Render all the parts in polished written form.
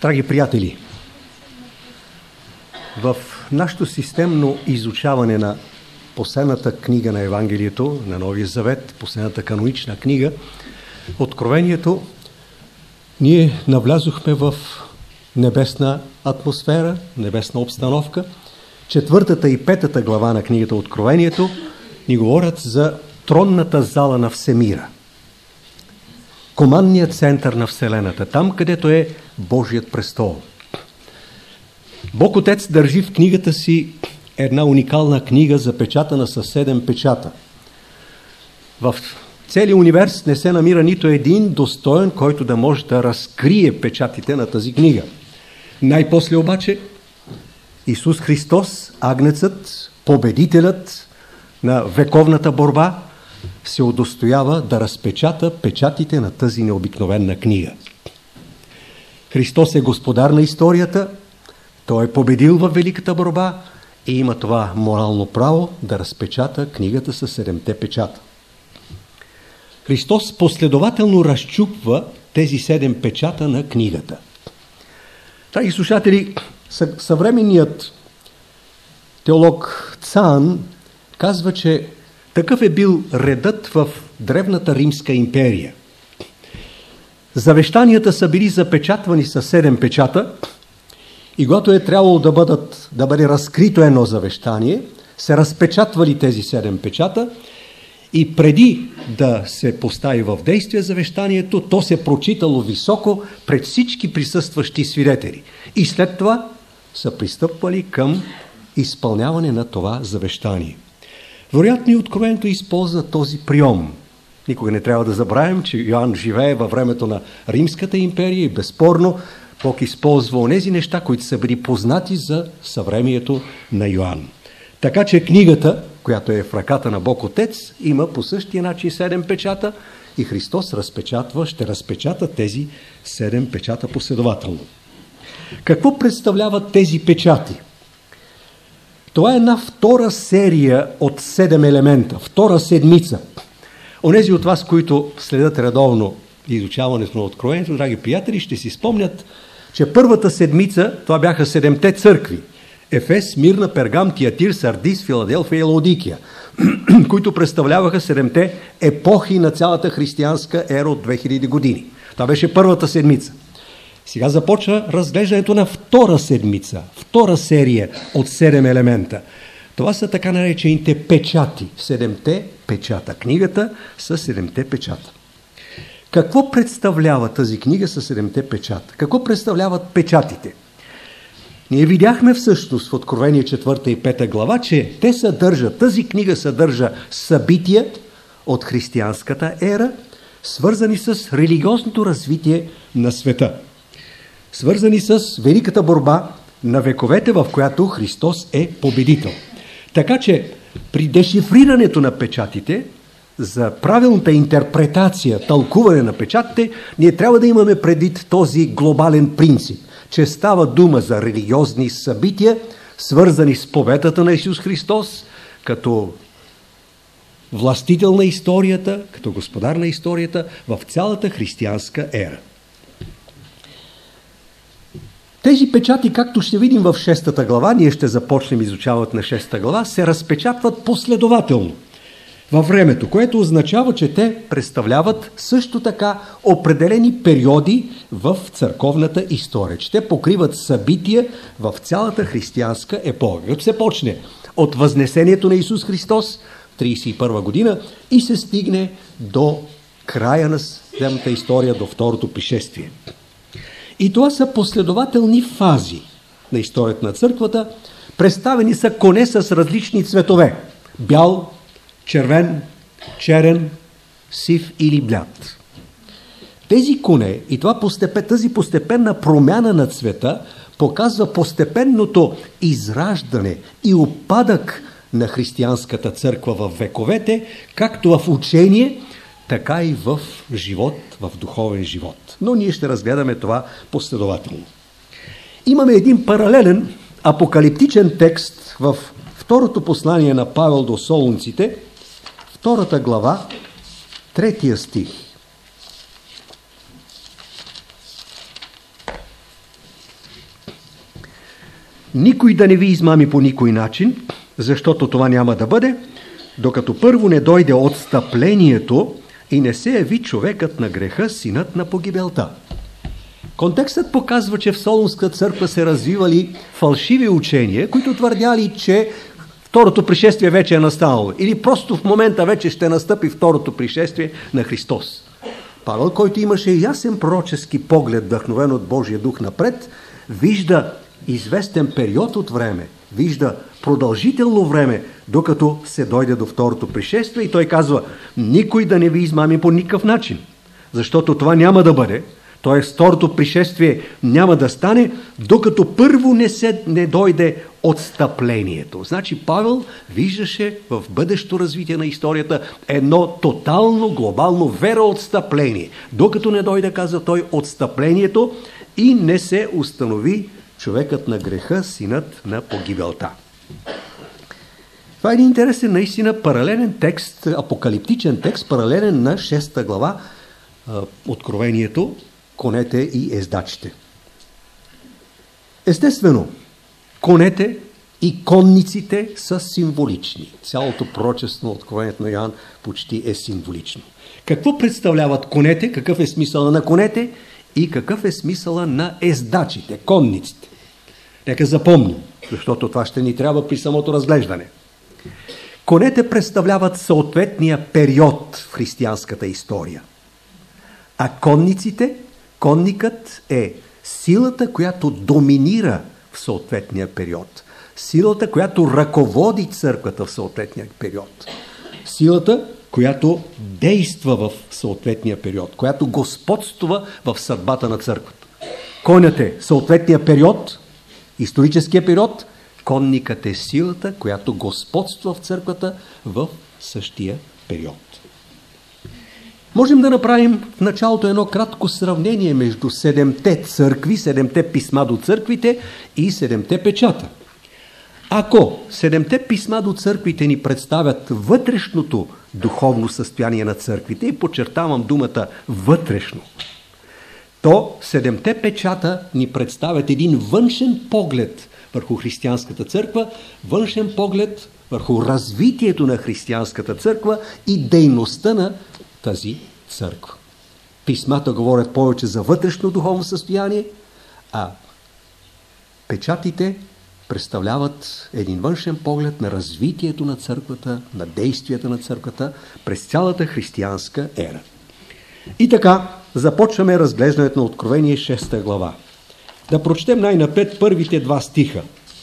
Драги приятели, в нашето системно изучаване на последната книга на Евангелието, на Новия Завет, последната канонична книга, Откровението, ние навлязохме в небесна атмосфера, небесна обстановка. 4-та и 5-та глава на книгата Откровението ни говорят за тронната зала на Всемира. Командният център на Вселената, там където е Божият престол. Бог Отец държи в книгата си една уникална книга, запечатана с 7 печата. В целия универс не се намира нито един достоен, който да може да разкрие печатите на тази книга. Най-после обаче Исус Христос, агнецът, победителят на вековната борба, се удостоява да разпечата печатите на тази необикновена книга. Христос е господар на историята, Той е победил във великата борба и има това морално право да разпечата книгата с 7-те печата. Христос последователно разчупва тези 7 печата на книгата. Драги слушатели, съвременният теолог Цан казва, че такъв е бил редът в древната Римска империя. Завещанията са били запечатвани с 7 печата и когато е трябвало да бъде разкрито едно завещание, се разпечатвали тези 7 печата и преди да се постави в действие завещанието, то се прочитало високо пред всички присъстващи свидетели. И след това са пристъпвали към изпълняване на това завещание. Вероятно и Откровението използва този прием. Никога не трябва да забравим, че Йоан живее във времето на Римската империя и безспорно Бог използва онези неща, които са били познати за съвремието на Йоан. Така че книгата, която е в ръката на Бог Отец, има по същия начин 7 печата и Христос ще разпечата тези 7 печата последователно. Какво представляват тези печати? Това е една втора серия от 7 елемента, втора седмица. Онези от вас, които следят редовно изучаването на Откровението, драги приятели, ще си спомнят, че първата седмица това бяха 7-те църкви. Ефес, Смирна, Пергам, Тиатир, Сардис, Филаделфия и Лаодикия, които представляваха 7-те епохи на цялата християнска ера от 2000 години. Това беше първата седмица. Сега започва разглеждането на втора седмица, втора серия от 7 елемента. Това са така наречените печати, 7-те печата. Книгата с 7-те печата. Какво представлява тази книга с 7-те печата? Какво представляват печатите? Ние видяхме всъщност в Откровение 4 и 5 глава, че тази книга съдържа събития от християнската ера, свързани с религиозното развитие на света. Свързани с великата борба на вековете, в която Христос е победител. Така че при дешифрирането на печатите, за правилната интерпретация, тълкуване на печатите, ние трябва да имаме предвид този глобален принцип, че става дума за религиозни събития, свързани с победата на Исус Христос, като властител на историята, като господар на историята в цялата християнска ера. Тези печати, както ще видим в 6-та глава, ние ще започнем изучаването на 6-та глава, се разпечатват последователно във времето, което означава, че те представляват също така определени периоди в църковната история, че те покриват събития в цялата християнска епоха. Като се почне от възнесението на Исус Христос в 31 година и се стигне до края на земната история, до второто пришествие. И това са последователни фази на историята на църквата. Представени са коне с различни цветове. Бял, червен, черен, сив или блят. Тези коне и тази постепенна промяна на цвета показва постепенното израждане и упадък на християнската църква в вековете, както в учение, така и в живот, в духовен живот. Но ние ще разгледаме това последователно. Имаме един паралелен апокалиптичен текст в второто послание на Павел до Солунците, 2 глава, 3 стих. никой да не ви измами по никой начин, защото това няма да бъде, докато първо не дойде отстъплението и не се яви човекът на греха, синът на погибелта. Контекстът показва, че в Солунската църква се развивали фалшиви учения, които твърдяли, че второто пришествие вече е настанало. Или просто в момента вече ще настъпи второто пришествие на Христос. Павел, който имаше ясен пророчески поглед, вдъхновен от Божия дух напред, вижда известен период от време, вижда продължително време, докато се дойде до второто пришествие и той казва, никой да не ви измами по никакъв начин, защото това няма да бъде, т.е. второто пришествие няма да стане, докато първо не дойде отстъплението. Значи Павел виждаше в бъдещо развитие на историята едно тотално, глобално вероотстъпление. Докато не дойде, каза той, отстъплението и не се установи човекът на греха, синът на погибелта. Това е един интересен, наистина паралелен текст, апокалиптичен текст, паралелен на 6 глава Откровението, конете и ездачите. Естествено, конете и конниците са символични. Цялото пророчество на Откровението на Йоан почти е символично. Какво представляват конете, какъв е смисъла на конете и какъв е смисъла на ездачите, конниците? Нека запомним, защото това ще ни трябва при самото разглеждане. Конете представляват съответния период в християнската история. А конникът е силата, която доминира в съответния период. Силата, която ръководи църквата в съответния период. Силата, която действа в съответния период, която господства в съдбата на църквата. Конят е съответния период, историческия период, конникът е силата, която господства в църквата в същия период. Можем да направим в началото едно кратко сравнение между 7-те църкви, 7-те писма до църквите и 7-те печата. Ако 7-те писма до църквите ни представят вътрешното духовно състояние на църквите, и подчертавам думата вътрешно, то 7-те печата ни представят един външен поглед върху християнската църква, външен поглед върху развитието на християнската църква и дейността на тази църква. Писмата говорят повече за вътрешно духовно състояние, а печатите представляват един външен поглед на развитието на църквата, на действията на църквата през цялата християнска ера. И така, започваме разглеждането на Откровение 6 глава. Да прочетем най-напред първите 2 стиха.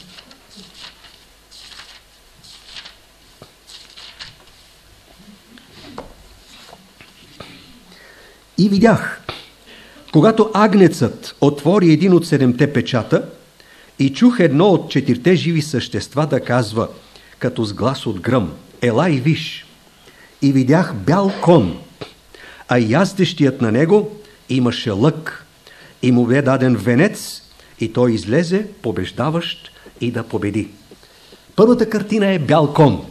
И видях, когато агнецът отвори един от 7-те печата, и чух едно от 4-те живи същества да казва, като с глас от гръм, ела и виж. И видях бял кон, а яздещият на него имаше лък, и му бе даден венец, и той излезе побеждаващ и да победи. Първата картина е бял кон.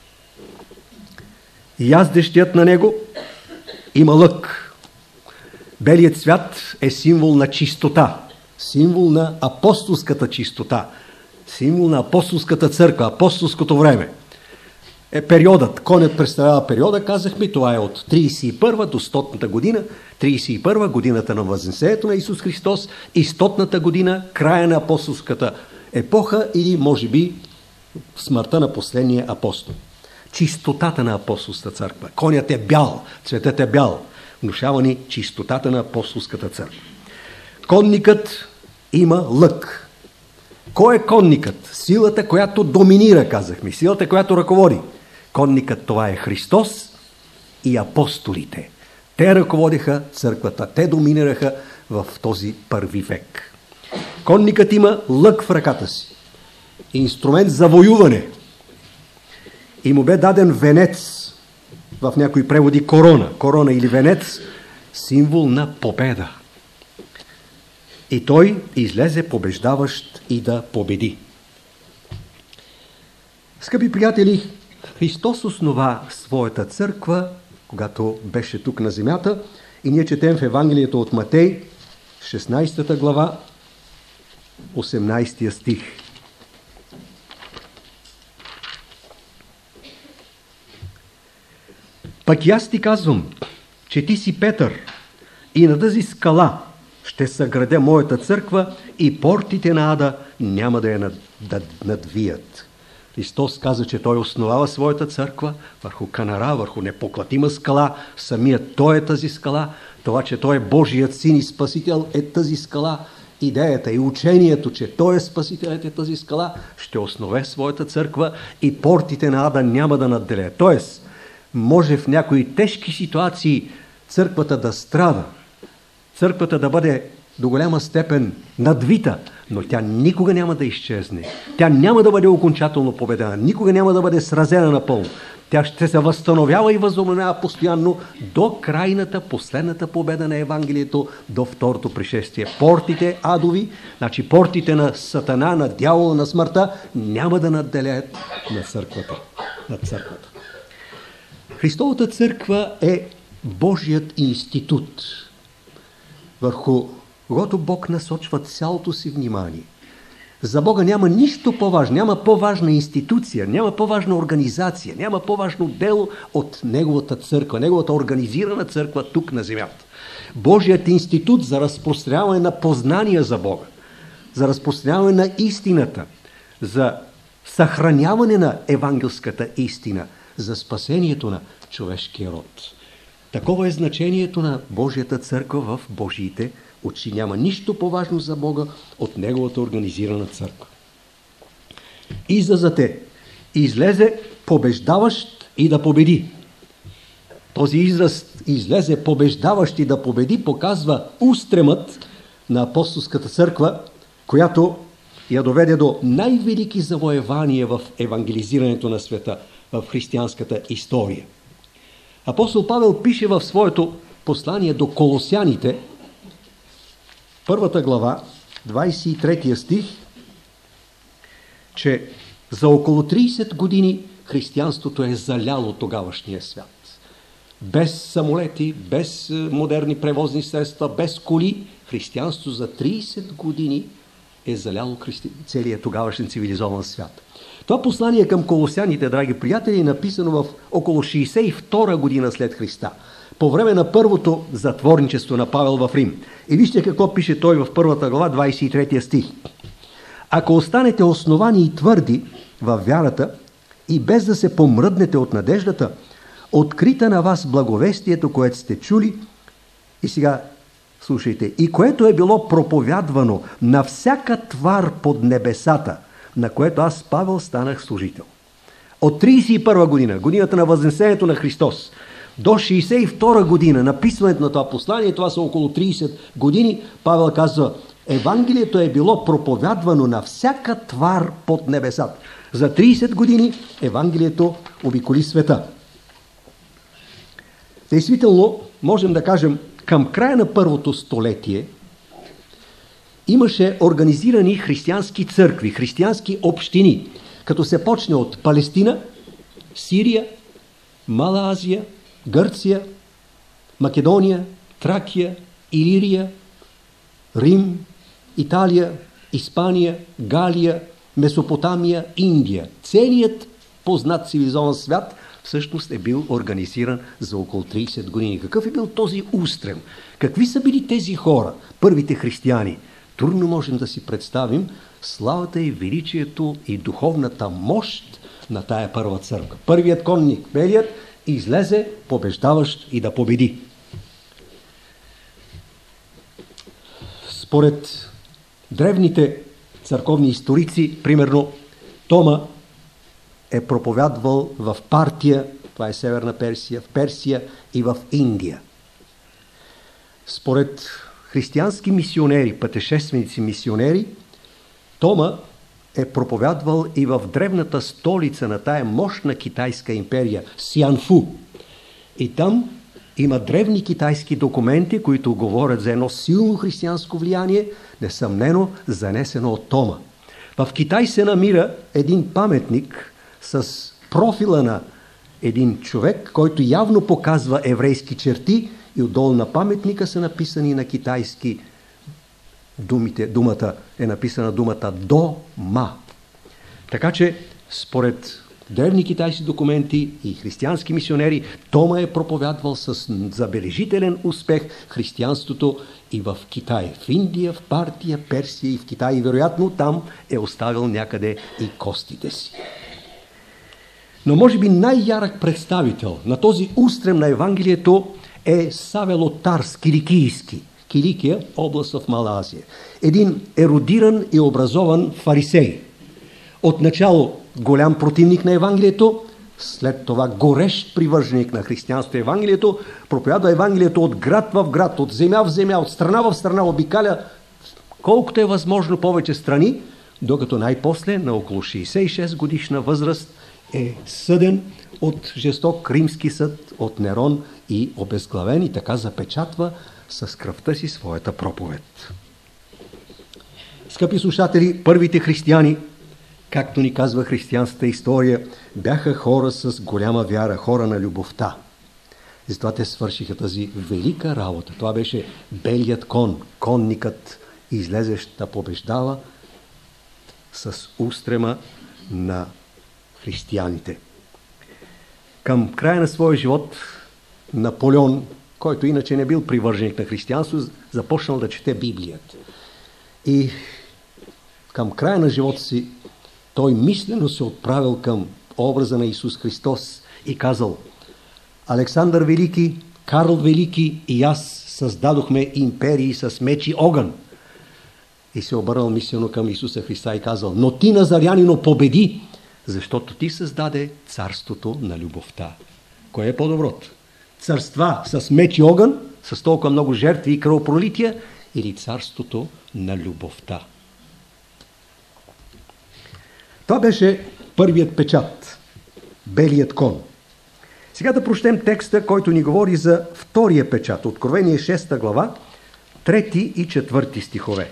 Яздещият на него има лък. Белият цвят е символ на чистота, символ на апостолската чистота, символ на апостолската църква, апостолското време. Периодът, конят представлява периода, казахме, това е от 31 до 100-та година, 31 годината на Възнесението на Исус Христос и 100-та година, края на апостолската епоха или може би смъртта на последния апостол. Чистотата на апостолската църква. Конят е бял, цветът е бял. Внушава ни чистотата на апостолската църква. Конникът има лък. Кой е конникът? Силата, която доминира, казахме. Силата, която ръководи. Конникът това е Христос и апостолите. Те ръководиха църквата. Те доминираха в този първи век. Конникът има лък в ръката си. Инструмент за воюване. И му бе даден венец. В някои преводи корона. Корона или венец, символ на победа. И той излезе побеждаващ и да победи. Скъпи приятели, Христос основа своята църква, когато беше тук на земята, и ние четем в Евангелието от Матей, 16 глава, 18 стих. Пък и аз ти казвам, че ти си Петър и на тази скала ще съградя моята църква и портите на ада няма да я надвият. Христос каза, че Той основава своята църква върху канара, върху непоклатима скала. Самият Той е тази скала. Това, че Той е Божият син и спасител, е тази скала. Идеята и учението, че Той е спасителят, е тази скала, ще основе своята църква и портите на ада няма да надделеят. Тоест, може в някои тежки ситуации църквата да страда, църквата да бъде до голяма степен надвита, но тя никога няма да изчезне. Тя няма да бъде окончателно победена, никога няма да бъде сразена напълно. Тя ще се възстановява и възобновява постоянно до крайната, последната победа на Евангелието, до второто пришествие. Портите адови, значи портите на Сатана, на дявола, на смъртта, няма да надделеят на църквата. Христовата църква е Божият институт, върху когото Бог насочва цялото си внимание. За Бога няма нищо по-важно, няма по-важна институция, няма по-важна организация, няма по-важно дело от Неговата църква, Неговата организирана църква тук на земята. Божият институт за разпространяване на познания за Бога, за разпространяване на истината, за съхраняване на евангелската истина, за спасението на човешкия род. Такова е значението на Божията църква в Божиите очи. Няма нищо по-важно за Бога от Неговата организирана църква. Излиза излезе побеждаващ и да победи. Този израз излезе побеждаващ и да победи показва устремът на апостолската църква, която я доведе до най-велики завоевания в евангелизирането на света, в християнската история. Апостол Павел пише в своето послание до Колосяните, 1 глава, 23 стих, че за около 30 години християнството е заляло тогавашния свят. Без самолети, без модерни превозни средства, без коли, християнството за 30 години е заляло целият тогавашен цивилизован свят. Това послание към колосяните, драги приятели, е написано в около 62 година след Христа, по време на първото затворничество на Павел в Рим. И вижте какво пише той в 1 глава, 23 стих. Ако останете основани и твърди във вярата и без да се помръднете от надеждата, открита на вас благовестието, което сте чули, и сега слушайте, и което е било проповядвано на всяка твар под небесата, на което аз, Павел, станах служител. От 31 година, годината на възнесението на Христос, до 62 година, написването на това послание, това са около 30 години, Павел казва, Евангелието е било проповядвано на всяка твар под небесата. За 30 години Евангелието обиколи света. Действително, можем да кажем, към края на първото столетие имаше организирани християнски църкви, християнски общини, като се почне от Палестина, Сирия, Мала Азия, Гърция, Македония, Тракия, Илирия, Рим, Италия, Испания, Галия, Месопотамия, Индия. Целият познат цивилизован свят всъщност е бил организиран за около 30 години. Какъв е бил този устрем? Какви са били тези хора, първите християни? Трудно можем да си представим славата и величието и духовната мощ на тая първа църква. Първият конник, белият, излезе побеждаващ и да победи. Според древните църковни историци, примерно, Тома е проповядвал в Партия, това е Северна Персия, в Персия и в Индия. Според християнски мисионери, пътешественици мисионери, Тома е проповядвал и в древната столица на тая мощна китайска империя, Сианфу. И там има древни китайски документи, които говорят за едно силно християнско влияние, несъмнено занесено от Тома. В Китай се намира един паметник с профила на един човек, който явно показва еврейски черти, и отдолу на паметника са написани на китайски думата е написана думата Дома. Така че, според древни китайски документи и християнски мисионери, Тома е проповядвал с забележителен успех християнството и в Китай, в Индия, в Партия, Персия и в Китай. И вероятно там е оставил някъде и костите си. Но може би най-ярък представител на този устрем на Евангелието е Савел от Тарс, киликийски. Киликия, област в Малазия. Един ерудиран и образован фарисей. Отначало голям противник на Евангелието, след това горещ привърженик на християнството и Евангелието, проповядва Евангелието от град в град, от земя в земя, от страна в страна, обикаля колкото е възможно повече страни, докато най-после на около 66 годишна възраст е съден от жесток римски съд, от Нерон и обезглавен, и така запечатва с кръвта си своята проповед. Скъпи слушатели, първите християни, както ни казва християнската история, бяха хора с голяма вяра, хора на любовта. Затова те свършиха тази велика работа. Това беше белият кон, конникът, излезещ да побеждава с устрема на християните. Към края на своя живот Наполеон, който иначе не бил привърженик на християнство, започнал да чете Библията. И към края на живота си той мислено се отправил към образа на Исус Христос и казал: Александър Велики, Карл Велики и аз създадохме империи с меч и огън. И се обърнал мислено към Исуса Христа и казал: но ти, Назарянино, победи, защото ти създаде царството на любовта. Кое е по-доброто? Царства с меч и огън, с толкова много жертви и кръвопролития, или царството на любовта? Това беше първият печат, белият кон. Сега да прочетем текста, който ни говори за втория печат. Откровение 6 глава, 3 и 4 стихове.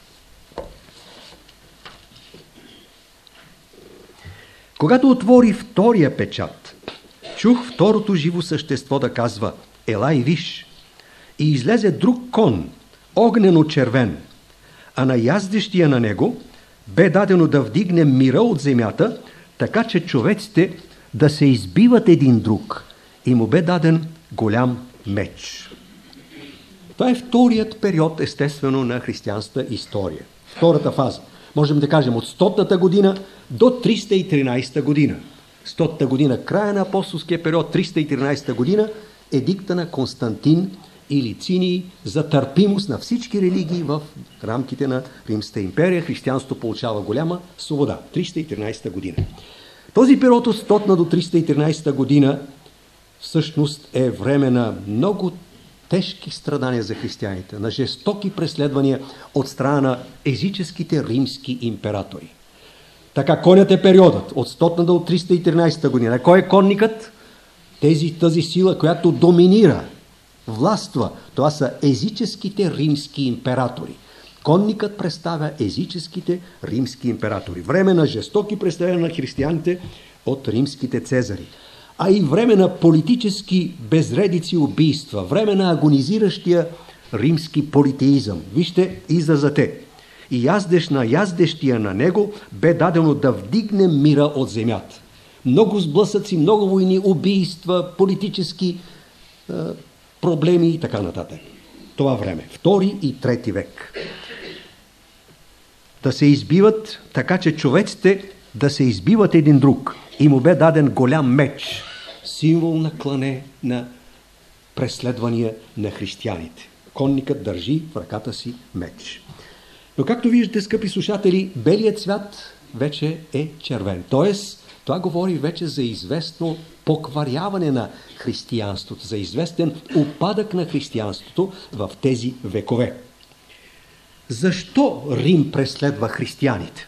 Когато отвори втория печат, чух второто живо същество да казва: елай виж! И излезе друг кон, огнено-червен, а на яздещия на него бе дадено да вдигне мира от земята, така че човеците да се избиват един друг, и му бе даден голям меч. Това е вторият период, естествено, на християнската история. Втората фаза. Можем да кажем от 100-та година до 313 година. 100-та година, края на апостолския период, 313 година, едикта на Константин и Лициний за търпимост на всички религии в рамките на Римската империя. Християнството получава голяма свобода. 313 година. Този период от 100 до 313 година всъщност е време на много тежки страдания за християните, на жестоки преследвания от страна на езическите римски императори. Така, конят е периодът от 100 до 313 година. Кой е конникът? Тази сила, която доминира, властва. Това са езическите римски императори. Конникът представя езическите римски императори. Време на жестоки преследвания на християните от римските цезари. А и време на политически безредици и убийства. Време на агонизиращия римски политеизъм. Вижте изразът: и яздещия на него бе дадено да вдигне мира от земята. Много сблъсъци, много войни, убийства, политически проблеми и така нататък. Това време. 2 и 3 век. Да се избиват, така че човеците да се избиват един друг. И му бе даден голям меч. Символ на клане, на преследвания на християните. Конникът държи в ръката си меч. Но както виждате, скъпи слушатели, белият цвят вече е червен. Тоест, това говори вече за известно покваряване на християнството, за известен упадък на християнството в тези векове. Защо Рим преследва християните?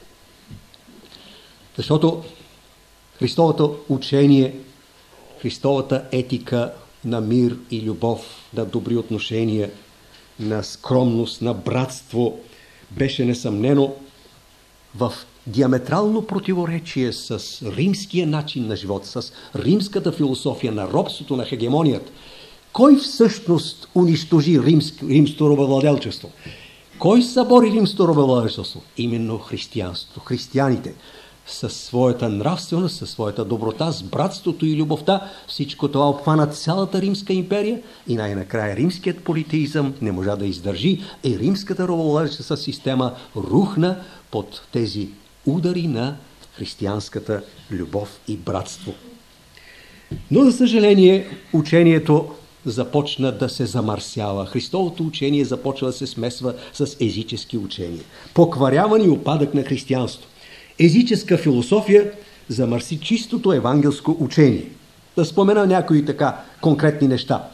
Защото Христовото учение, Христовата етика на мир и любов, на добри отношения, на скромност, на братство беше несъмнено в диаметрално противоречие с римския начин на живот, с римската философия на робството, на хегемонията. Кой всъщност унищожи римското робовладелчество? Кой събори римското робовладелчество? Именно християнството, християните. със своята нравственост, със своята доброта, с братството и любовта. Всичко това обхвана цялата Римска империя и най-накрая римският политеизъм не можа да издържи и римската робовладельческа система рухна под тези удари на християнската любов и братство. Но, за съжаление, учението започна да се замърсява. Христовото учение започва да се смесва с езически учения. Покваряване и опадък на християнство. Езическа философия замърси чистото евангелско учение. Да спомена някои така конкретни неща.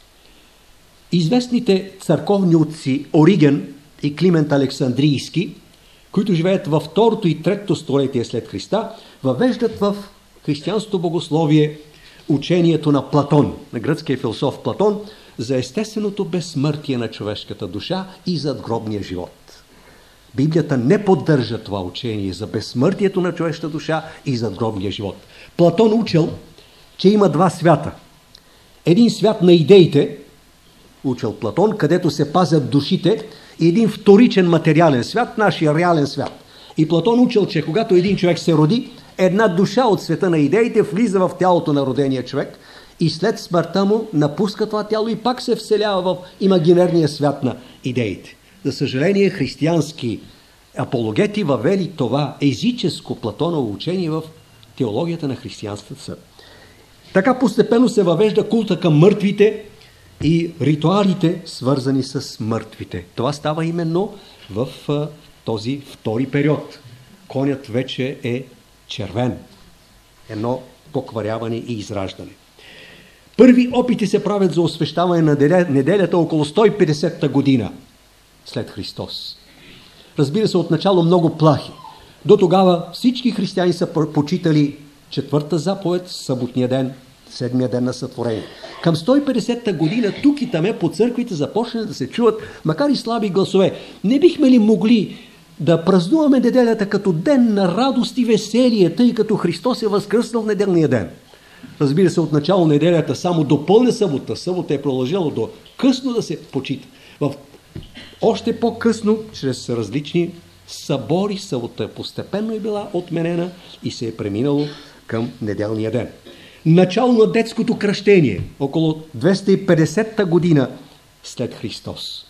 Известните църковни отци Ориген и Климент Александрийски, които живеят във 2 и 3 столетие след Христа, въвеждат в християнското богословие учението на Платон, на гръцкия философ Платон, за естественото безсмъртие на човешката душа и задгробния живот. Библията не поддържа това учение за безсмъртието на човешката душа и задгробния живот. Платон учил, че има два свята. Един свят на идеите, учил Платон, където се пазят душите, и един вторичен материален свят, нашия реален свят. И Платон учил, че когато един човек се роди, една душа от света на идеите влиза в тялото на родения човек и след смъртта му напуска това тяло и пак се вселява в имагинерния свят на идеите. За съжаление, християнски апологети въвели това езическо Платоново учение в теологията на християнството църква. Така постепенно се въвежда култа към мъртвите и ритуалите, свързани с мъртвите. Това става именно в този втори период. Конят вече е червен. Едно покваряване и израждане. Първи опити се правят за освещаване на неделята около 150-та година след Христос. Разбира се, отначало много плахи. До тогава всички християни са почитали 4-та заповед, съботния ден, 7-я ден на сътворение. Към 150-та година тук и таме по църквите започна да се чуват, макар и слаби гласове. Не бихме ли могли да празнуваме неделята като ден на радост и веселие, тъй като Христос е възкръснал в неделния ден? Разбира се, отначало неделята само до пълна събота. Събота е продължило до късно да се почита. Още по-късно, чрез различни събори, събота постепенно е била отменена и се е преминало към неделния ден. Начало на детското кръщение, около 250-та година след Христос.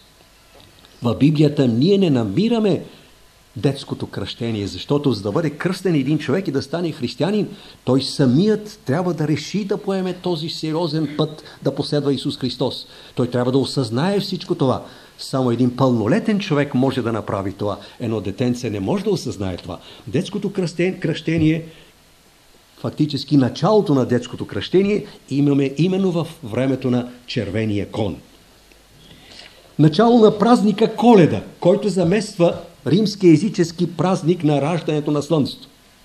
В Библията ние не намираме детското кръщение, защото за да бъде кръстен един човек и да стане християнин, той самият трябва да реши да поеме този сериозен път да последва Исус Христос. Той трябва да осъзнае всичко това. Само един пълнолетен човек може да направи това. Едно детенце не може да осъзнае това. Детското кръщение, фактически началото на детското кръщение, имаме именно в времето на червения кон. Начало на празника Коледа, който замества римския езически празник на раждането на Слънцето.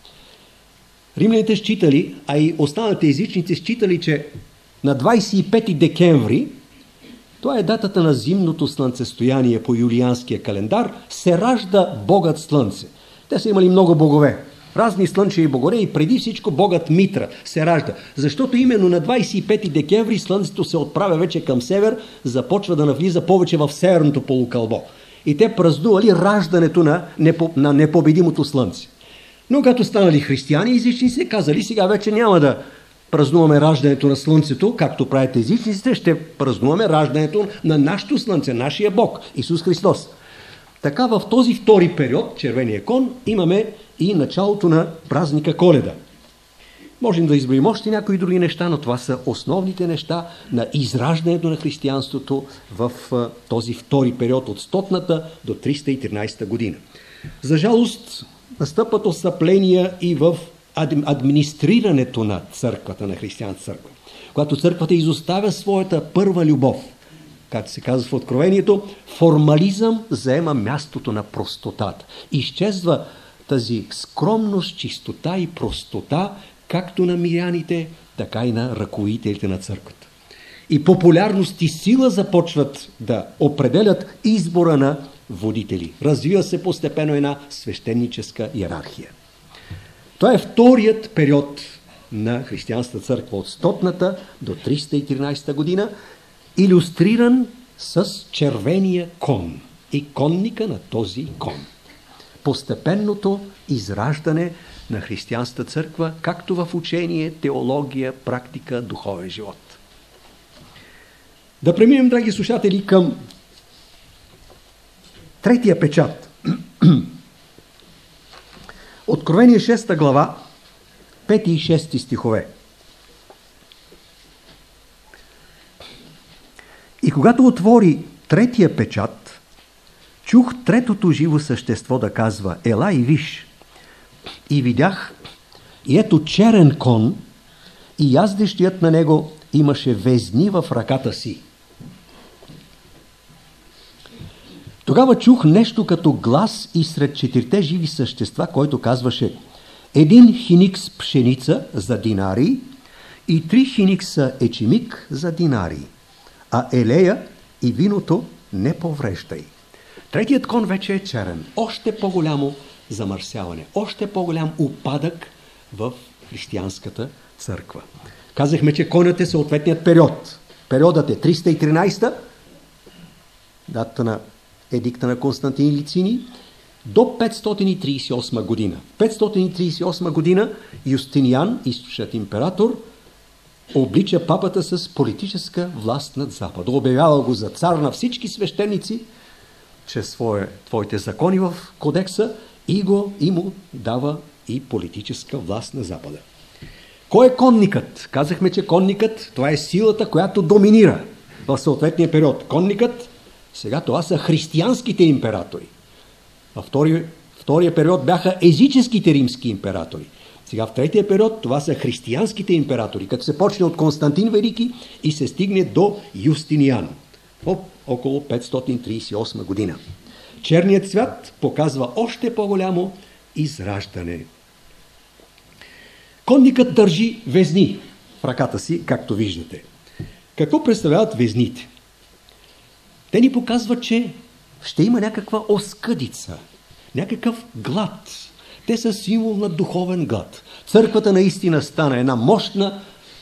Римляните считали, а и останалите езичници считали, че на 25 декември, това е датата на зимното слънцестояние по юлианския календар, се ражда Богът Слънце. Те са имали много богове. Разни слънчеви богове и преди всичко Богът Митра се ражда. Защото именно на 25 декември Слънцето се отправя вече към север, започва да навлиза повече в северното полукълбо. И те празнували раждането на непобедимото Слънце. Но като станали християни, езичници казали, сега вече няма да празнуваме раждането на Слънцето, както правят езичниците, ще празнуваме раждането на нашето Слънце, нашия Бог, Исус Христос. Така в този втори период, червения кон, имаме и началото на празника Коледа. Можем да изброим още някои други неща, но това са основните неща на израждането на християнството в този втори период от 100-та до 313 година. За жалост, настъпват отстъпления и в администрирането на църквата, на християнската църква. Когато църквата изоставя своята първа любов, както се казва в Откровението, формализъм заема мястото на простотата. Изчезва тази скромност, чистота и простота, както на миряните, така и на ръководителите на църквата. И популярност и сила започват да определят избора на водители. Развива се постепенно една свещеническа иерархия. Това е вторият период на християнската църква от 100-та до 313 година, илюстриран с червения кон и конника на този кон. Постепенното израждане на християнската църква, както в учение, теология, практика, духовен живот. Да преминем, драги слушатели, към третия печат. Откровение 6 глава, 5 и 6 стихове. И когато отвори третия печат, чух третото живо същество да казва: ела и виж. И видях, и ето черен кон, и яздещият на него имаше везни в ръката си. Тогава чух нещо като глас и сред четирите живи същества, който казваше: един хиникс пшеница за динари и 3 хиникса ечемик за динари, а елея и виното не повреждай. Третият кон вече е черен. Още по-голямо замърсяване, още по-голям упадък в християнската църква. Казахме, че конът е съответният период. Периодът е 313, дата на едикта на Константин Лициний, до 538 година. В 538 година Юстиниан, източният император, облича папата с политическа власт над Запада. Обявява го за цар на всички свещеници, чрез твоите закони в кодекса, и му дава и политическа власт на Запада. Кой е конникът? Казахме, че конникът, това е силата, която доминира в съответния период. Конникът, сега това са християнските императори. Във втория период бяха езическите римски императори. Сега в третия период това са християнските императори, като се почне от Константин Велики и се стигне до Юстиниан. Около 538 година. Черният цвят показва още по-голямо израждане. Конникът държи везни в ръката си, както виждате. Какво представляват везните? Те ни показват, че ще има някаква оскъдица, някакъв глад. Те са символ на духовен глад. Църквата наистина стана една мощна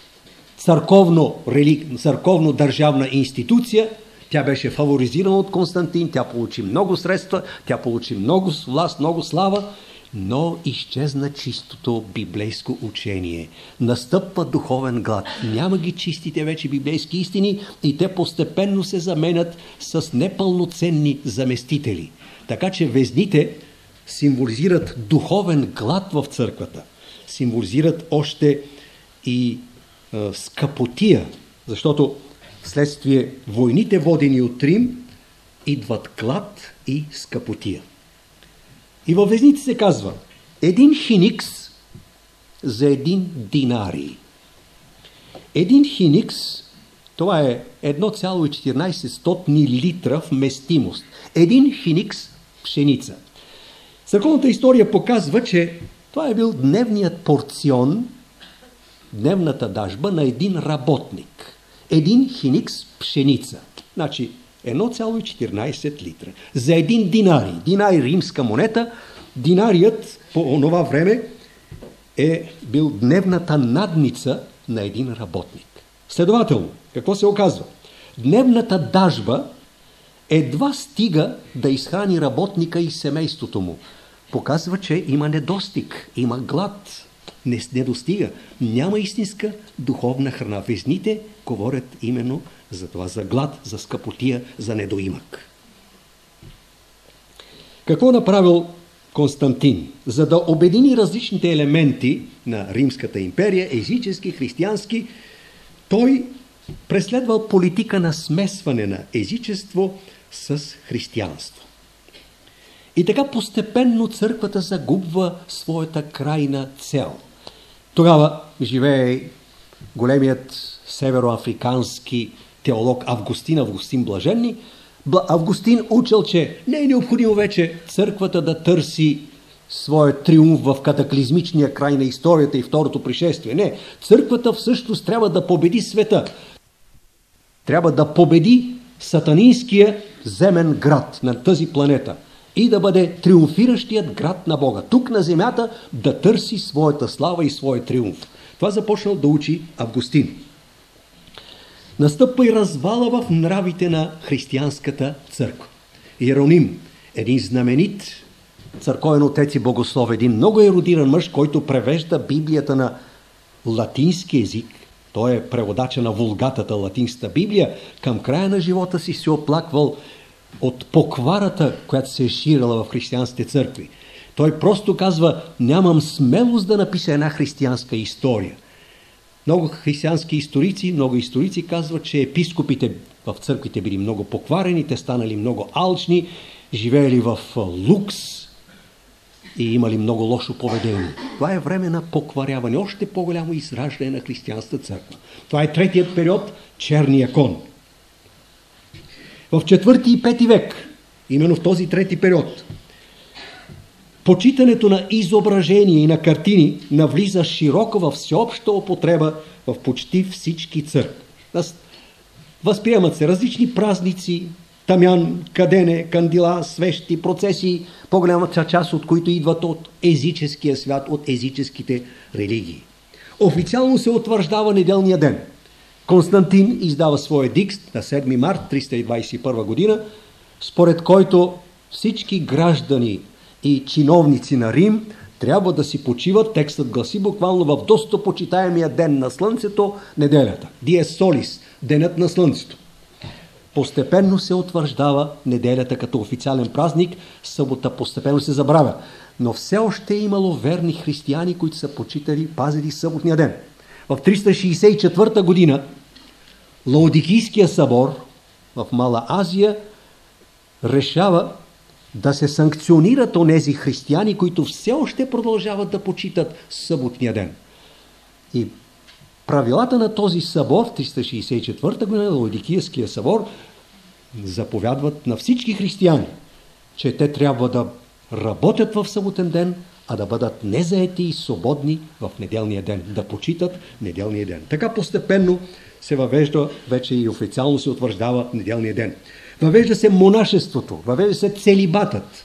църковно-държавна институция. Тя беше фаворизирана от Константин, тя получи много средства, тя получи много власт, много слава, но изчезна чистото библейско учение. Настъпва духовен глад. Няма ги чистите вече библейски истини и те постепенно се заменят с непълноценни заместители. Така че везните символизират духовен глад в църквата. Символизират още и скъпотия, защото вследствие войните, водени от Рим, идват глад и скъпотия. И във везните се казва: един хиникс за един динарий. Един хиникс, това е 1,14 литра вместимост. Един хиникс пшеница. Църковната история показва, че това е бил дневният порцион, дневната дажба на един работник. Един хиникс пшеница. Значи 1,14 литра. За един динарий. Динарий, римска монета. Динарият по онова време е бил дневната надница на един работник. Следователно, какво се оказва? Дневната дажба едва стига да изхрани работника и семейството му. Показва, че има недостиг, има глад. Не достига. Няма истинска духовна храна. Везните говорят именно за това, за глад, за скъпотия, за недоимък. Какво направил Константин? За да обедини различните елементи на Римската империя, езически, християнски, той преследвал политика на смесване на езичество с християнство. И така постепенно църквата загубва своята крайна цел. Тогава живее големият североафрикански теолог Августин Блаженни. Августин учил, че не е необходимо вече църквата да търси своя триумф в катаклизмичния край на историята и второто пришествие. Не, църквата всъщност трябва да победи света. Трябва да победи сатанинския земен град на тази планета и да бъде триумфиращият град на Бога. Тук на земята да търси своята слава и своя триумф. Това започнал да учи Августин. Настъпва и развала в нравите на християнската църква. Иероним, един знаменит църковен отец и богослов, един много ерудиран мъж, който превежда Библията на латински език. Той е преводача на Вулгатата, латинската Библия. Към края на живота си се оплаквал от покварата, която се е ширила в християнските църкви. Той просто казва: нямам смелост да напиша една християнска история. Много християнски историци, много историци казват, че епископите в църквите били много покварени, те станали много алчни, живеели в лукс и имали много лошо поведение. Това е време на покваряване, още по-голямо израждане на християнската църква. Това е третият период, черния кон. В 4 и 5 век, именно в този трети период, почитането на изображения и на картини навлиза широко във всеобща употреба в почти всички църкви. Възприемат се различни празници, тамян, кадене, кандила, свещи, процесии, по-голямата част от които идват от езическия свят, от езическите религии. Официално се утвърждава неделния ден. Константин издава своя дикт на 7 март 321 година, според който всички граждани и чиновници на Рим трябва да си почиват, текстът гласи буквално, в достопочитаемия ден на Слънцето, неделята. Dies Solis, денят на Слънцето. Постепенно се утвърждава неделята като официален празник, събота постепенно се забравя. Но все още е имало верни християни, които са почитали, пазили съботния ден. В 364 година Лаодикийския събор в Мала Азия решава да се санкционират онези християни, които все още продължават да почитат съботния ден. И правилата на този събор, 364 година, Лаодикийския събор, заповядват на всички християни, че те трябва да работят в съботен ден, а да бъдат незаети и свободни в неделния ден, да почитат неделния ден. Така постепенно се въвежда, вече и официално се утвърждава неделния ден. Въвежда се монашеството, въвежда се целибатът,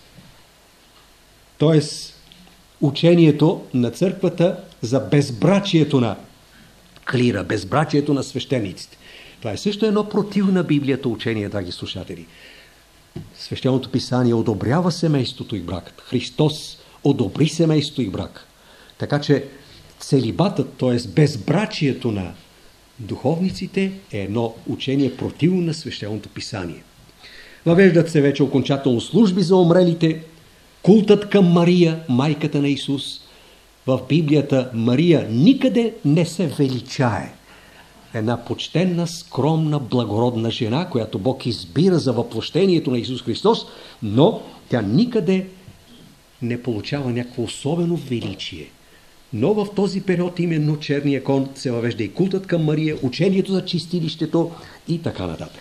т.е. учението на църквата за безбрачието на клира, безбрачието на свещениците. Това е също едно противно на Библията учение, драги слушатели. Свещеното писание одобрява семейството и бракът. Христос одобри семейството и брак. Така че целибатът, т.е. безбрачието на духовниците, е едно учение противно на свещеното писание. Въвеждат се вече окончателно служби за умрелите, култът към Мария, майката на Исус. В Библията Мария никъде не се величае. Една почтенна, скромна, благородна жена, която Бог избира за въплъщението на Исус Христос, но тя никъде не получава някакво особено величие. Но в този период, именно черния кон, се въвежда и култът към Мария, учението за чистилището и така нататък.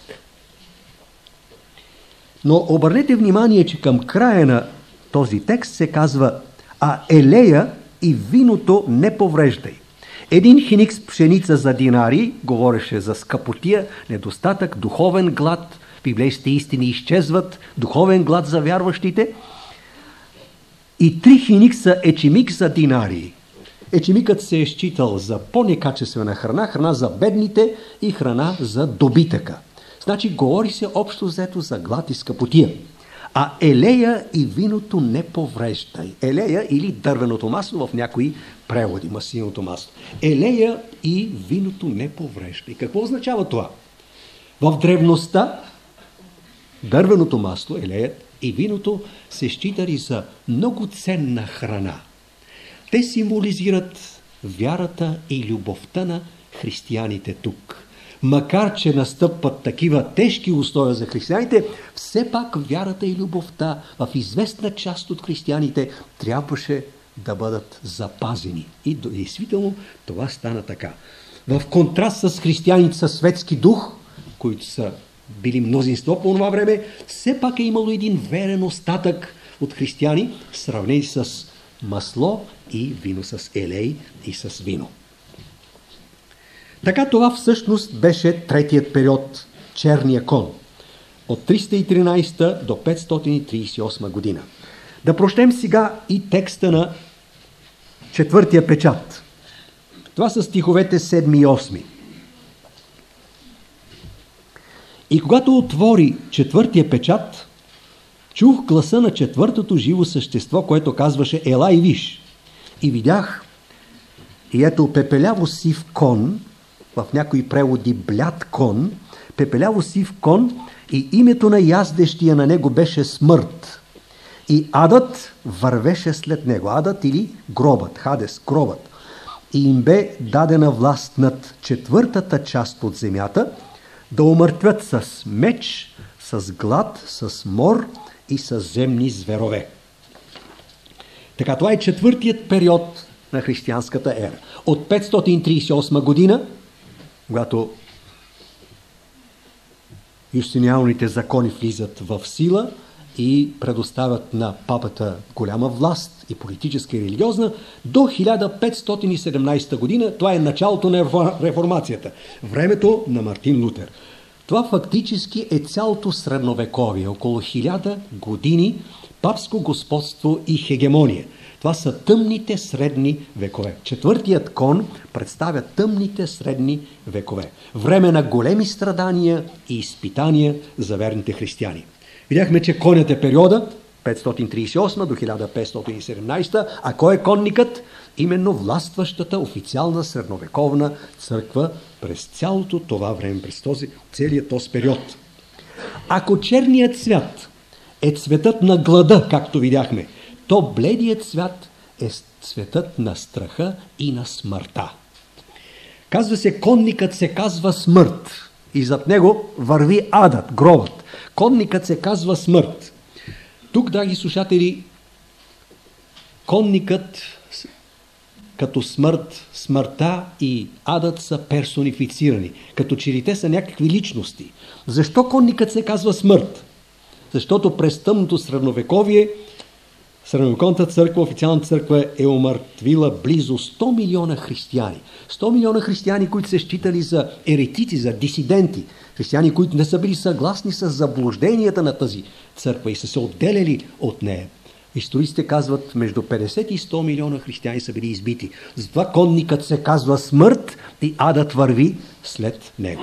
Но обърнете внимание, че към края на този текст се казва: а елея и виното не повреждай. Един хиник с пшеница за динари, говореше за скъпотия, недостатък, духовен глад, библейските истини изчезват, духовен глад за вярващите. И 3 хиникса ечемик за динари. Ечемикът се е считал за по-некачествена храна, храна за бедните и храна за добитъка. Значи говори се общо взето за глад и скъпотия. А елея и виното не повреждай. Елея или дървеното масло в някои преводи, маслиното масло. Елея и виното не повреждай. Какво означава това? В древността дървеното масло, елеят и виното се считали за много ценна храна. Те символизират вярата и любовта на християните тук. Макар че настъпват такива тежки условия за християните, все пак вярата и любовта в известна част от християните трябваше да бъдат запазени. И действително това стана така. В контраст с християните със светски дух, които са били мнозинство по това време, все пак е имало един верен остатък от християни, сравнени с масло и вино, с елей и с вино. Така това всъщност беше третият период, черния кон, от 313 до 538 година. Да прочетем сега и текста на четвъртия печат. Това са стиховете 7 и 8. И когато отвори четвъртия печат, чух гласа на четвъртото живо същество, което казваше: ела и виж. И видях, и ето пепеляво сив кон, в някои преводи блят кон, пепеляво сив кон, и името на яздещия на него беше смърт. И адът вървеше след него. Адът или гробът, Хадес, гробът. И им бе дадена власт над четвъртата част от земята да умъртвят с меч, с глад, с мор и с земни зверове. Така, това е четвъртият период на християнската ера. От 538 година, когато юстиниановите закони влизат в сила и предоставят на папата голяма власт, и политическа и религиозна, до 1517 година, това е началото на реформацията, времето на Мартин Лутер. Това фактически е цялото средновековие, около 1000 години папско господство и хегемония. Това са тъмните средни векове. Четвъртият кон представя тъмните средни векове. Време на големи страдания и изпитания за верните християни. Видяхме, че конят е периода 538 до 1517, а кой е конникът? Именно властващата официална средновековна църква през цялото това време, през целият този период. Ако черният цвят е цветът на глада, както видяхме, то бледият цвят е цветът на страха и на смъртта. Казва се, конникът се казва смърт и зад него върви адът, гробът. Конникът се казва смърт. Тук, драги слушатели, конникът като смърт, смъртта и адът са персонифицирани, като че ли те са някакви личности. Защо конникът се казва смърт? Защото през тъмното средновековие средновековната църква, официалната църква е умъртвила близо 100 милиона християни. 100 милиона християни, които се считали за еретици, за дисиденти. Християни, които не са били съгласни с заблужденията на тази църква и са се отделяли от нея. Историците казват, между 50 и 100 милиона християни са били избити. Затова конникът се казва смърт и адът върви след него.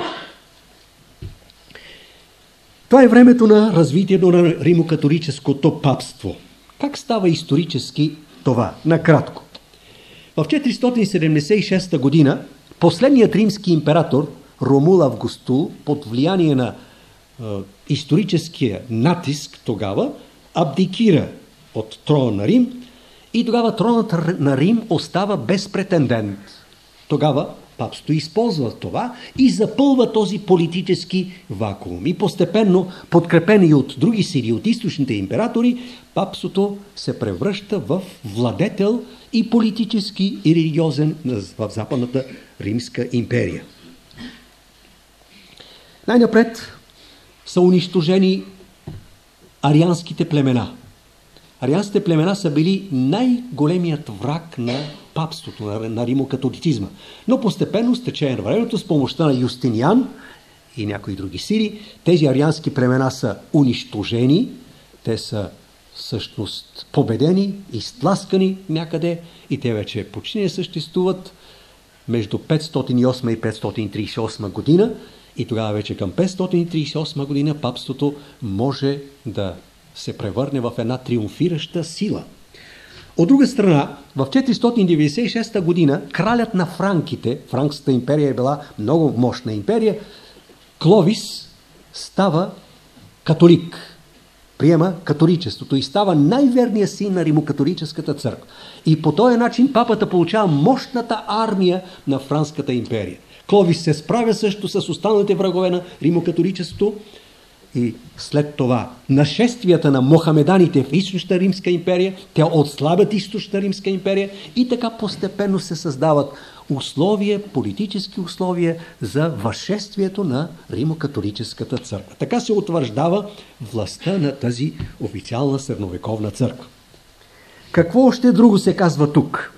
Това е времето на развитието на римокатолическото папство. Как става исторически това? Накратко. В 476 година последният римски император Ромул Августул, под влияние на историческия натиск тогава, абдикира от трона на Рим и тогава тронът на Рим остава без претендент. Тогава папството използва това и запълва този политически вакуум. И постепенно, подкрепени и от други сили, от източните императори, папството се превръща в владетел и политически и религиозен в Западната Римска империя. Най-напред са унищожени арианските племена. Арианските племена са били най-големият враг на папството, на римокатолицизма. Но постепенно, с течение на времето, с помощта на Юстиниан и някои други сили, тези ариански племена са унищожени, те са всъщност победени, изтласкани някъде и те вече почти не съществуват между 508 и 538 година и тогава вече към 538 година папството може да се превърне в една триумфираща сила. От друга страна, в 496 година кралят на франките, Франкската империя е била много мощна империя, Кловис става католик, приема католичеството и става най-верният син на римокатолическата църква. И по този начин папата получава мощната армия на Франската империя. Кловис се справя също с останалите врагове на римокатоличеството и след това нашествията на мохамеданите в Източната Римска империя, те отслабят Източната Римска империя и така постепенно се създават условия, политически условия за възшествието на римокатолическата църква. Така се утвърждава властта на тази официална средновековна църква. Какво още друго се казва тук?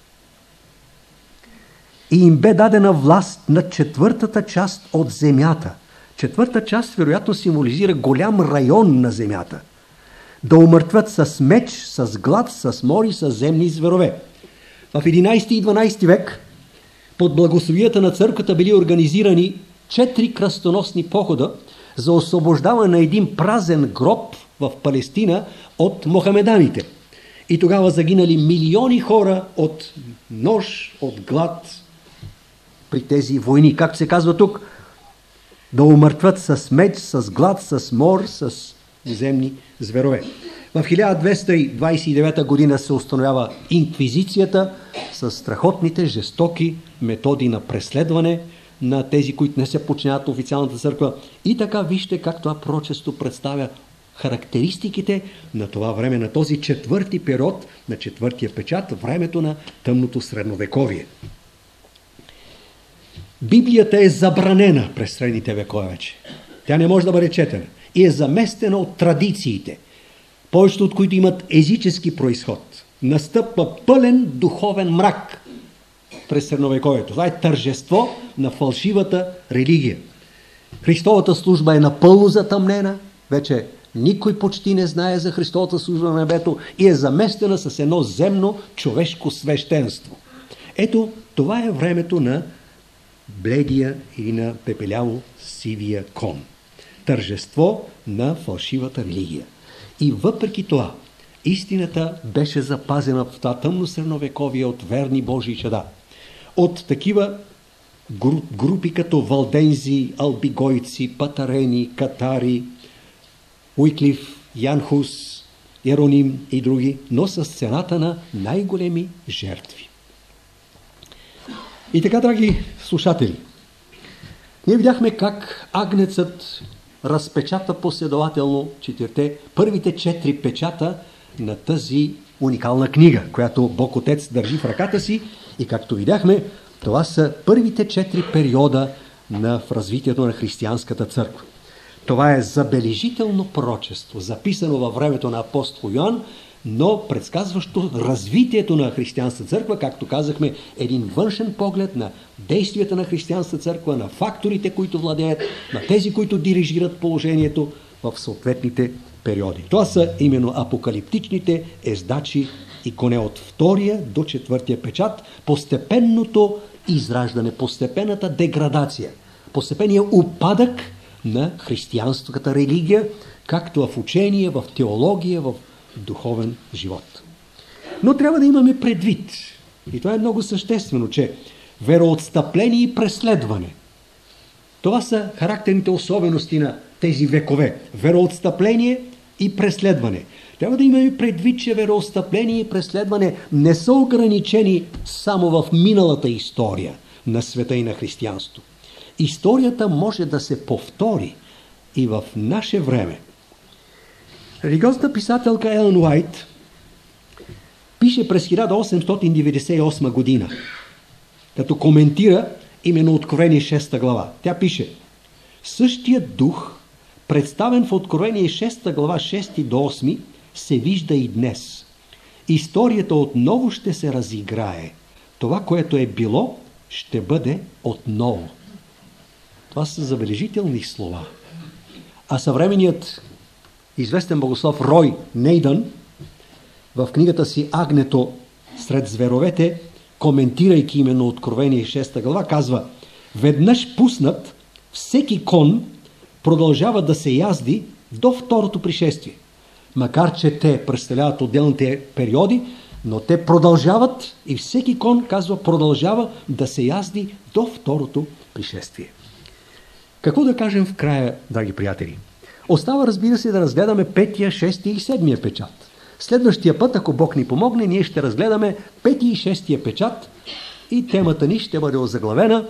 И им бе дадена власт на четвъртата част от земята. Четвърта част, вероятно, символизира голям район на земята. Да умъртвят с меч, с глад, с мори, с земни зверове. В 11 и 12 век под благословията на църквата били организирани 4 кръстоносни похода за освобождаване на един празен гроб в Палестина от мохамеданите. И тогава загинали милиони хора от нож, от глад при тези войни. Както се казва тук, да умъртват с меч, с глад, с мор, с земни зверове. В 1229 година се установява инквизицията с страхотните, жестоки методи на преследване на тези, които не се подчиняват на официалната църква. И така вижте как това пророчество представя характеристиките на това време, на този четвърти период, на четвъртия печат, времето на тъмното средновековие. Библията е забранена през средните векове вече. Тя не може да бъде четена и е заместена от традициите, повечето от които имат езически произход. Настъпва пълен духовен мрак през средновековието. Това е тържество на фалшивата религия. Христовата служба е напълно затъмнена, вече никой почти не знае за Христовата служба на небето и е заместена с едно земно човешко свещенство. Ето, това е времето на бледия или на пепеляво-сивия кон. Тържество на фалшивата религия. И въпреки това, истината беше запазена в това тъмно средновековие от верни Божии чада. От такива групи като валдензи, албигойци, патарени, катари, Уиклиф, Янхус, Ероним и други, но с цената на най-големи жертви. И така, драги слушатели, ние видяхме как агнецът разпечата последователно първите 4 печата на тази уникална книга, която Бог Отец държи в ръката си. И както видяхме, това са първите 4 периода в развитието на християнската църква. Това е забележително пророчество, записано във времето на апостол Йоан, но предсказващо развитието на християнската църква, както казахме, един външен поглед на действията на християнската църква, на факторите, които владеят, на тези, които дирижират положението в съответните периоди. Това са именно апокалиптичните ездачи и коне от 2 до 4 печат, постепенното израждане, постепенната деградация, постепенния упадък на християнската религия, както в учение, в теология, в духовен живот. Но трябва да имаме предвид, и това е много съществено, че вероотстъпление и преследване, това са характерните особености на тези векове. Вероотстъпление и преследване. Трябва да имаме предвид, че вероотстъпление и преследване не са ограничени само в миналата история на света и на християнство. Историята може да се повтори и в наше време. Религиозната писателка Елън Уайт пише през 1898 година, като коментира именно Откровение 6 глава. Тя пише: същият дух, представен в Откровение 6 глава 6 до 8, се вижда и днес. Историята отново ще се разиграе. Това, което е било, ще бъде отново. Това са забележителни слова. А съвременният известен богослов Рой Нейдън в книгата си Агнето сред зверовете, коментирайки именно Откровение 6 глава, казва: веднъж пуснат, всеки кон продължава да се язди до второто пришествие. Макар че те представляват отделните периоди, но те продължават и всеки кон, казва, продължава да се язди до второто пришествие. Какво да кажем в края, драги приятели? Остава, разбира се, да разгледаме 5, 6 и 7 печат. Следващия път, ако Бог ни помогне, ние ще разгледаме 5 и 6 печат и темата ни ще бъде озаглавена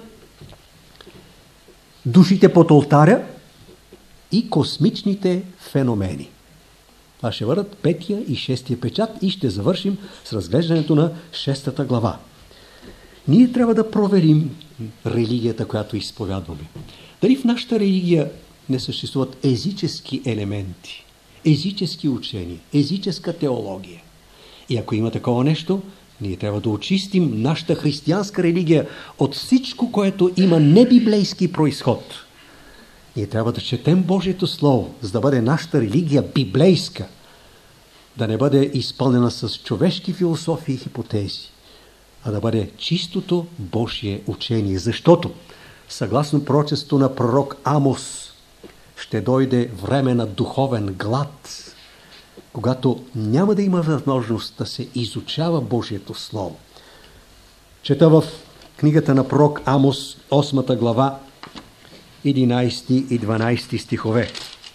душите под олтаря и космичните феномени. Това ще бъдат 5 и 6 печат и ще завършим с разглеждането на 6 глава. Ние трябва да проверим религията, която изповядваме. Дали в нашата религия не съществуват езически елементи, езически учения, езическа теология. И ако има такова нещо, ние трябва да очистим нашата християнска религия от всичко, което има небиблейски произход. Ние трябва да четем Божието Слово, за да бъде нашата религия библейска, да не бъде изпълнена с човешки философии и хипотези, а да бъде чистото Божие учение. Защото, съгласно пророчеството на пророк Амос, ще дойде време на духовен глад когато няма да има възможност да се изучава Божието Слово. Чета в книгата на пророк Амос, 8 глава, 11 и 12 стихове.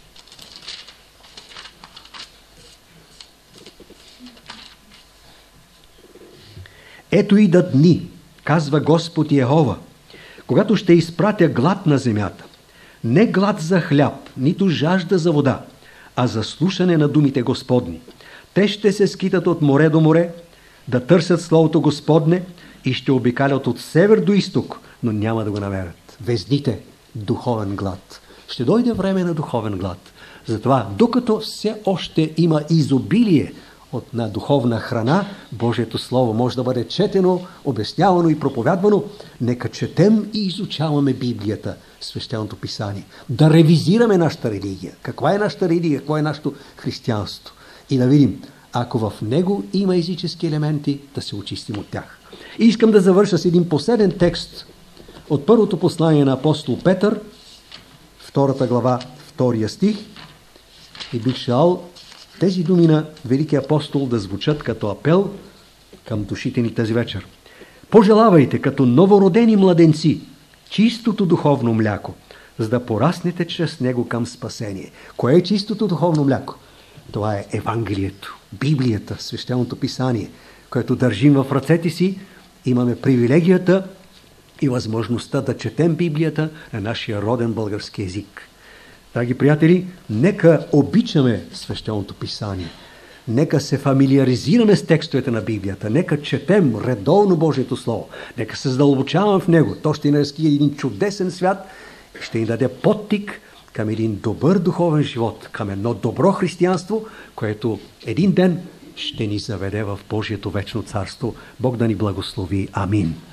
Ето идат дни, казва Господ Йехова, когато ще изпратя глад на земята. Не глад за хляб, нито жажда за вода, а за слушане на думите Господни. Те ще се скитат от море до море, да търсят Словото Господне и ще обикалят от север до изток, но няма да го намерят. Вездите духовен глад. Ще дойде време на духовен глад. Затова, докато все още има изобилие на духовна храна, Божието Слово може да бъде четено, обяснявано и проповядвано. Нека четем и изучаваме Библията, Свещеното писание. Да ревизираме нашата религия. Каква е нашата религия? Какво е нашето християнство? И да видим, ако в него има езически елементи, да се очистим от тях. И искам да завърша с един последен текст от първото послание на апостол Петър, 2 глава, 2 стих. И бих желал тези думи на великия апостол да звучат като апел към душите ни тази вечер. Пожелавайте като новородени младенци чистото духовно мляко, за да пораснете чрез него към спасение. Кое е чистото духовно мляко? Това е Евангелието, Библията, Свещеното писание, което държим в ръцете си. Имаме привилегията и възможността да четем Библията на нашия роден български език. Драги приятели, нека обичаме Свещеното писание. Нека се фамилиаризираме с текстовете на Библията. Нека четем редовно Божието Слово. Нека се задълбочаваме в него. То ще ни разкрие един чудесен свят. Ще ни даде подтик към един добър духовен живот, към едно добро християнство, което един ден ще ни заведе в Божието вечно царство. Бог да ни благослови. Амин.